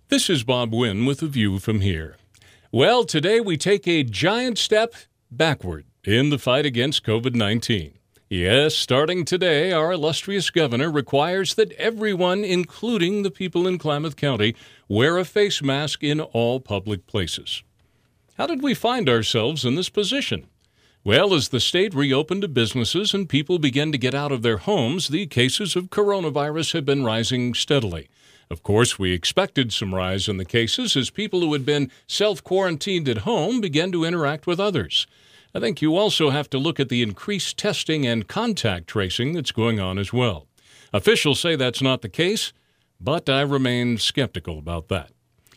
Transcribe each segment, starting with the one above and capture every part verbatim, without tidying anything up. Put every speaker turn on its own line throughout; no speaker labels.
This is Bob Wynn with a view from here. Well, today we take a giant step backward in the fight against covid nineteen. Yes, starting today, our illustrious governor requires that everyone, including the people in Klamath County, wear a face mask in all public places. How did we find ourselves in this position? Well, as the state reopened to businesses and people began to get out of their homes, the cases of coronavirus have been rising steadily. Of course, we expected some rise in the cases as people who had been self-quarantined at home began to interact with others. I think you also have to look at the increased testing and contact tracing that's going on as well. Officials say that's not the case, but I remain skeptical about that.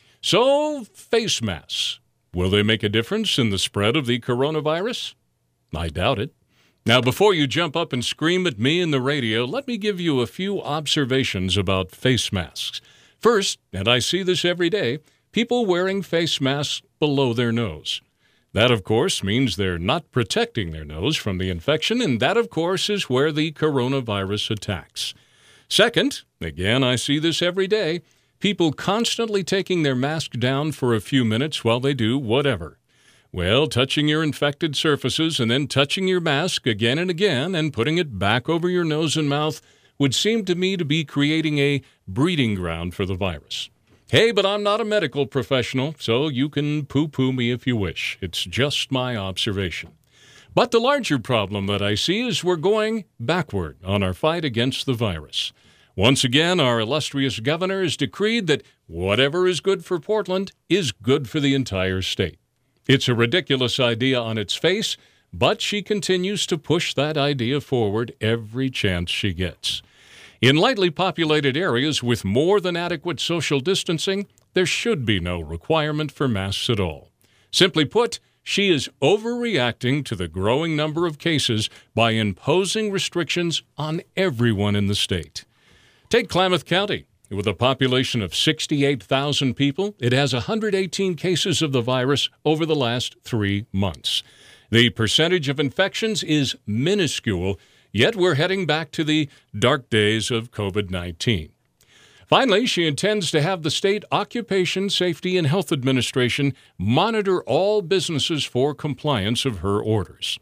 So, face masks. Will they make a difference in the spread of the coronavirus? I doubt it. Now, before you jump up and scream at me in the radio, let me give you a few observations about face masks. First, and I see this every day, people wearing face masks below their nose. That, of course, means they're not protecting their nose from the infection, and that, of course, is where the coronavirus attacks. Second, again, I see this every day, people constantly taking their mask down for a few minutes while they do whatever. Well, touching your infected surfaces and then touching your mask again and again and putting it back over your nose and mouth would seem to me to be creating a breeding ground for the virus. Hey, but I'm not a medical professional, so you can poo-poo me if you wish. It's just my observation. But the larger problem that I see is we're going backward on our fight against the virus. Once again, our illustrious governor has decreed that whatever is good for Portland is good for the entire state. It's a ridiculous idea on its face, but she continues to push that idea forward every chance she gets. In lightly populated areas with more than adequate social distancing, there should be no requirement for masks at all. Simply put, she is overreacting to the growing number of cases by imposing restrictions on everyone in the state. Take Klamath County. With a population of sixty-eight thousand people, it has one hundred eighteen cases of the virus over the last three months. The percentage of infections is minuscule, yet we're heading back to the dark days of covid nineteen. Finally, she intends to have the State Occupation Safety and Health Administration monitor all businesses for compliance of her orders.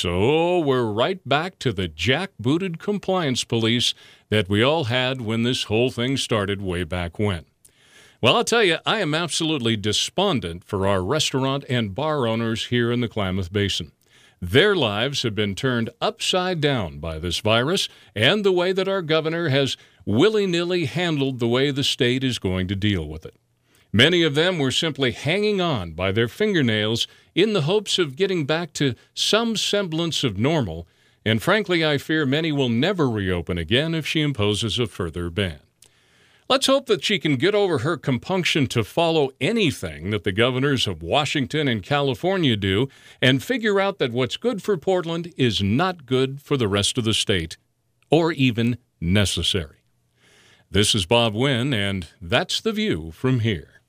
So we're right back to the jackbooted compliance police that we all had when this whole thing started way back when. Well, I'll tell you, I am absolutely despondent for our restaurant and bar owners here in the Klamath Basin. Their lives have been turned upside down by this virus and the way that our governor has willy-nilly handled the way the state is going to deal with it. Many of them were simply hanging on by their fingernails in the hopes of getting back to some semblance of normal, and frankly, I fear many will never reopen again if she imposes a further ban. Let's hope that she can get over her compunction to follow anything that the governors of Washington and California do and figure out that what's good for Portland is not good for the rest of the state, or even necessary. This is Bob Wynn, and that's The View from here.